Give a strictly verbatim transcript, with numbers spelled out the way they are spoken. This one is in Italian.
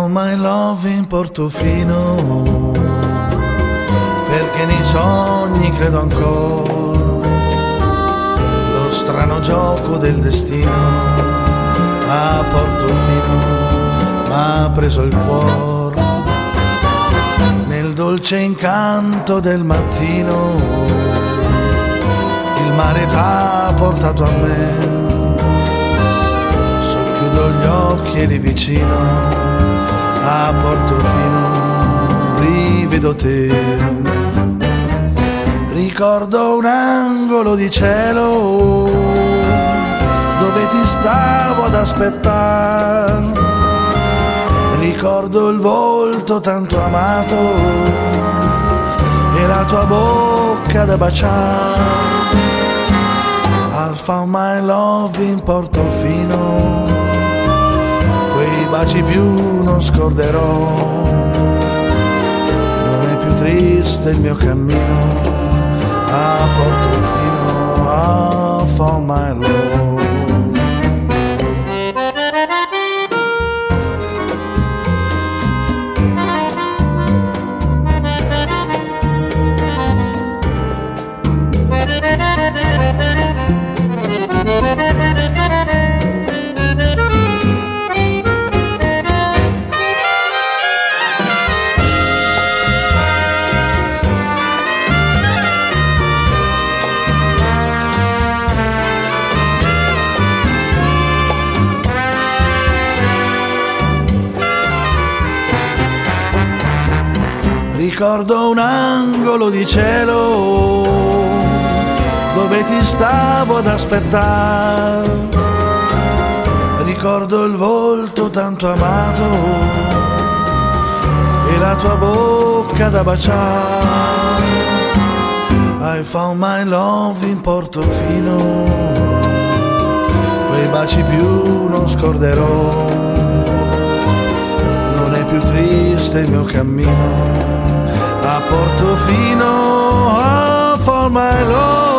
found my love in Portofino, perché nei sogni credo ancora, lo strano gioco del destino a Portofino m'ha preso il cuore, nel dolce incanto del mattino il mare t'ha portato a me, socchiudo gli occhi e lì vicino a Portofino rivedo te, ricordo un angolo di cielo dove ti stavo ad aspettare, ricordo il volto tanto amato e la tua bocca da baciare. I found my love in Portofino, quei baci più non scorderò, non è più triste il mio cammino a Portofino. I found my love. Ricordo un angolo di cielo dove ti stavo ad aspettare, ricordo il volto tanto amato e la tua bocca da baciare. I found my love in Portofino, quei baci più non scorderò, non è più triste il mio cammino a Portofino. I found my love